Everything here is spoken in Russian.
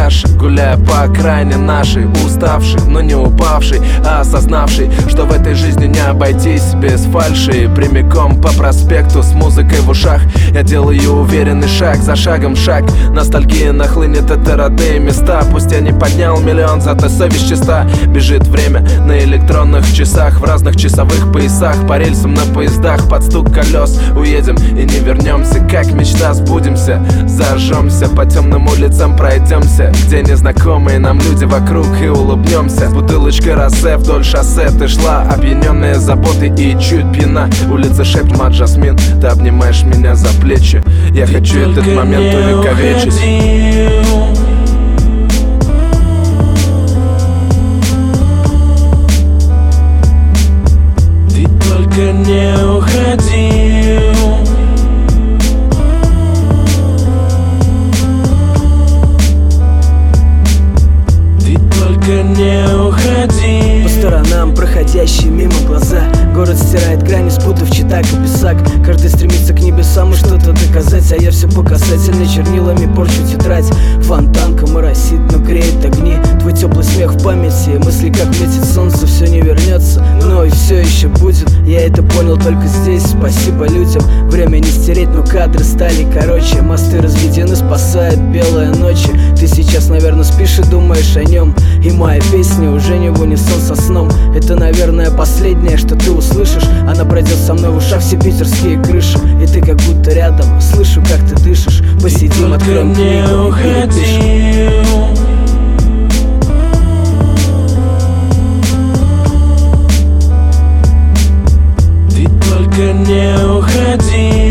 каши, гуляя по окраине нашей, уставший, но не упавший, а осознавший, что в этой жизни не обойтись без фальши. Прямиком по проспекту с музыкой в ушах я делаю уверенный шаг за шагом шаг. Ностальгия нахлынет, это родные места. Пусть я не поднял миллион, зато совесть чиста. Бежит время на электронных часах, в разных часовых поясах, по рельсам на поездах, под стук колес уедем и не вернемся. Как мечта сбудемся, зажжемся, по темным улицам пройдемся, где незнакомые нам люди вокруг, и улыбнемся. Бутылочка розе вдоль шоссе ты шла, опьяненная заботой и чуть пьяна. Улица шепчет Жасмин, ты обнимаешь меня за плечи. Я хочу этот момент увековечить. Ты только не уходи. Ты только не уходи. По сторонам проходящие мимо глаза. Город стирает грани, спутав читак и писак. Каждый стремится к небесам и что-то доказать, а я все по касательной чернилами порчу тетрадь. Фонтанка моросит, но греет огни. Твой теплый смех в памяти, мысли как метит солнце. Все не вернется, но и все еще будет. Я это понял только здесь, спасибо людям. Время не стереть, но кадры стали короче. Мосты разведены, спасает белые ночи. Ты сейчас, наверное, спишь и думаешь о нем, и моя песня уже не в унисон со сном. Это, наверное, последнее, что ты услышишь. Она пройдет со мной в ушах все питерские крыши. И ты как будто рядом, слышу, как ты дышишь. Посидим, откроем книгу и перепишем. Ты только не уходи.